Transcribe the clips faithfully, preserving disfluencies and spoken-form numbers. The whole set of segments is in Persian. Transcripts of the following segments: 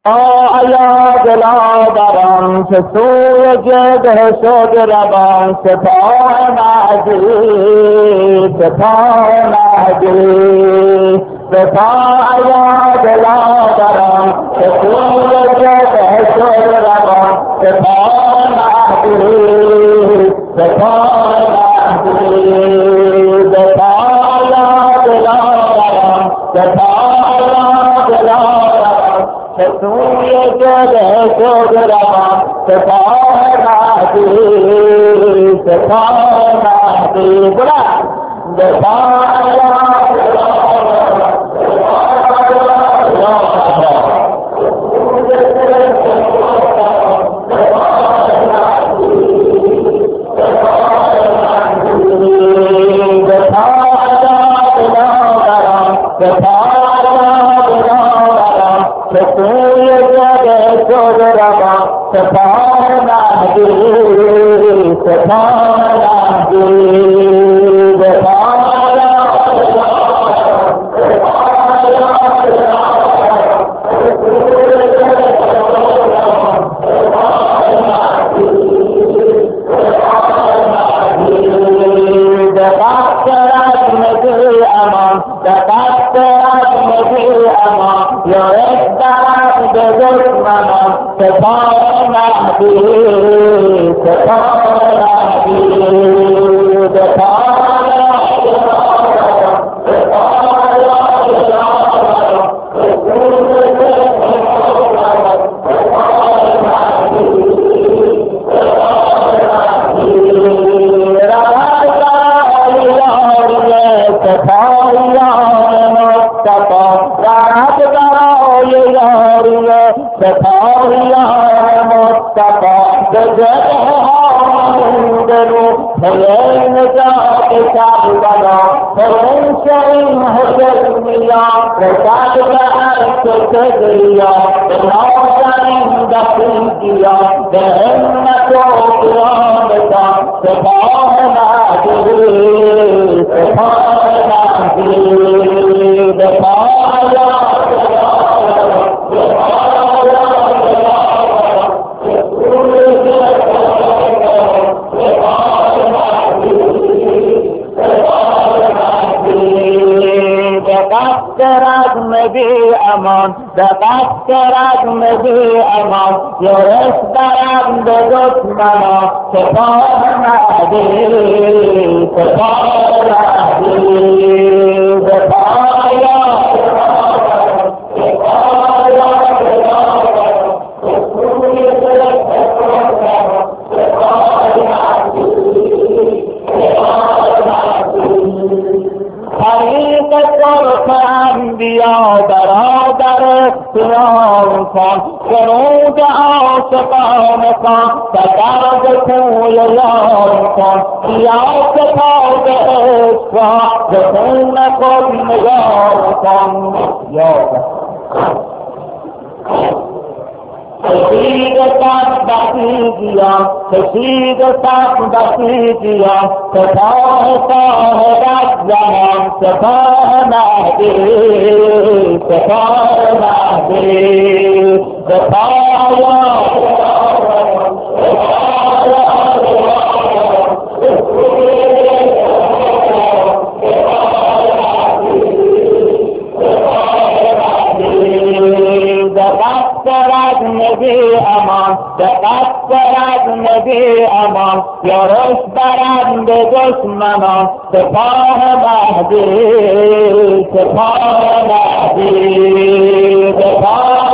آیا دلادران که سوی جده شد روان سپاه مهدی سپاه مهدی سپاه آیا دلادران که سوی جده شد روان سپاه مهدی سپاه مهدی سپاه آیا دلادران سپاه آیا دلادران سوی جده شد روان سپاه مهدی سپاه مهدی بلند سپاه سوی جده شد روان سپاه مهدی سپاه مهدی سپاه مهدی سپاه مهدی سپاهیان مصطفی به جهان درو پی نجات کربلا پرین شهین حسینیا رسد به عرش کبریا به نازنین دقیقیا به همت و قیامتان سپاه مهدی سپاه مهدی بپایا رزم بی امان دقت رزم بی امان یورش برم به دشمنان سپاه مهدی سپاه مهدی سپاهیا انبیا برادر اختیار کن سرود عاشقان کن سرد کوی یار کن یا سپاه عشق ز خون خود نگار کن یا کشید سب بسیجیان کشید سب بسیجیان سپاه صاحبت زمان سپاه مهدی سپاه مهدی سپاه نبی امان دقت برد نبی امان یارش برد به دشمنان سپاه مهدی سپاه مهدی سپاه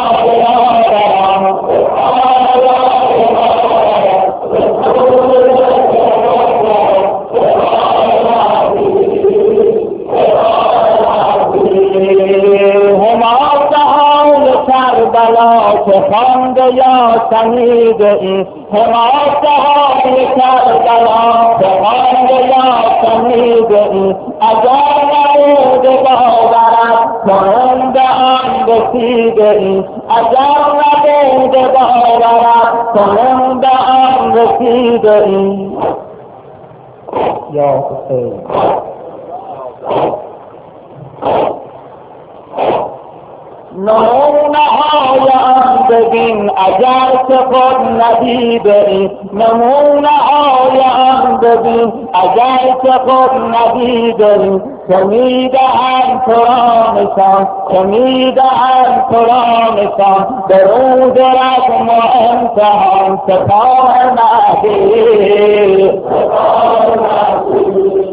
که خواند یا شنید این حمایت های کربلا که خواند یا شنید این اگر نمود باورد کنند آن رسید این اگر نمود باورد کنند آن رسید این یا حسین نمونه های ببین اگر که خود ندیده ای نمونه های آن ببین اگر که خود ندیده ای که میدهند تو را نشان که میدهند تو را نشان درود رسم و امتحان سپاه مهدی سپاه مهدی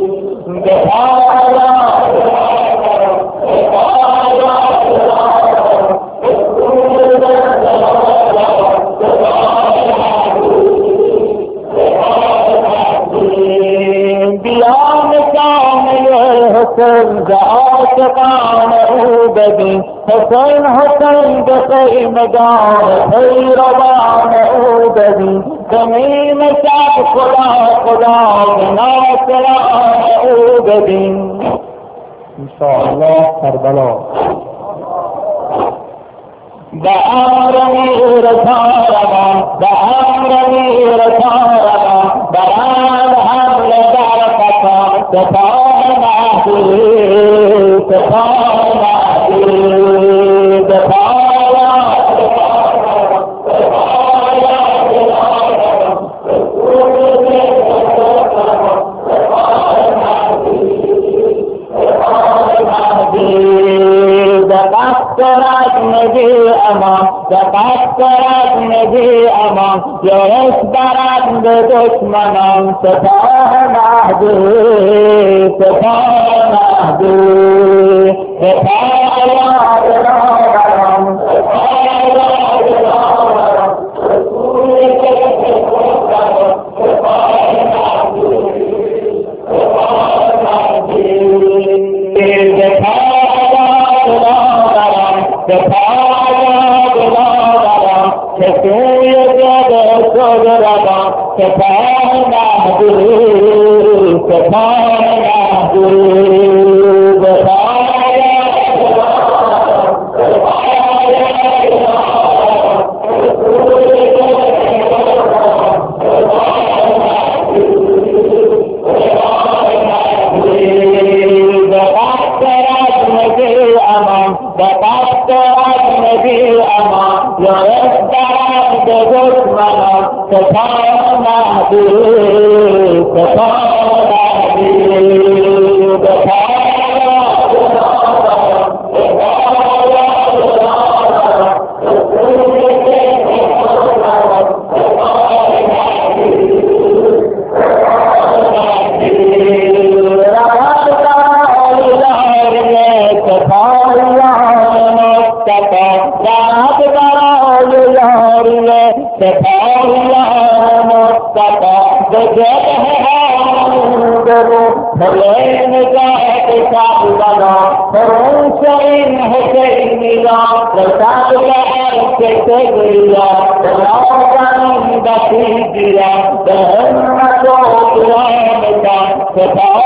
حسین به عاشقان او ببین حسین حسین به خیمگان پیروان او ببین زمین شب خدا خدا به ناصران او ببین انشاءالله کربلا به امر میر تارما به امر میر تارما برند حمله در فتان سپاه مهدی سپاه مهدی بپایا نبی امان دقت کرد نبی امان یارش برد به دشمنان سپاه مهدی سپاه مهدی سپاه یادران سپاه یادران رسولی که سپاه سپاه مهدی سپاه مهدی به پایا بلادرم که سوی جد شد روان سپاه مهدی سپاه مهدی به پایا بلادرم به پایا بلادرم که سوی جد شد روان سپاه مهدی سپاه مهدی به قصد نبی امان به قصد نبی امان یارش برد به دشمنان سپاه مهدی سپاه مهدی به پایا بلادرم به پایا بلادرم رسولی که سپاه سپاه مهدی سپاه مهدی رهد برای یاری سپاه رهد برای یاری سپاهیان مصطفی به جبهه هامون برو پله نجات کربلا فروش این حسینیان رسد به عرش کبریا به نازنین بسیجیان به همت و قیامتان سپاه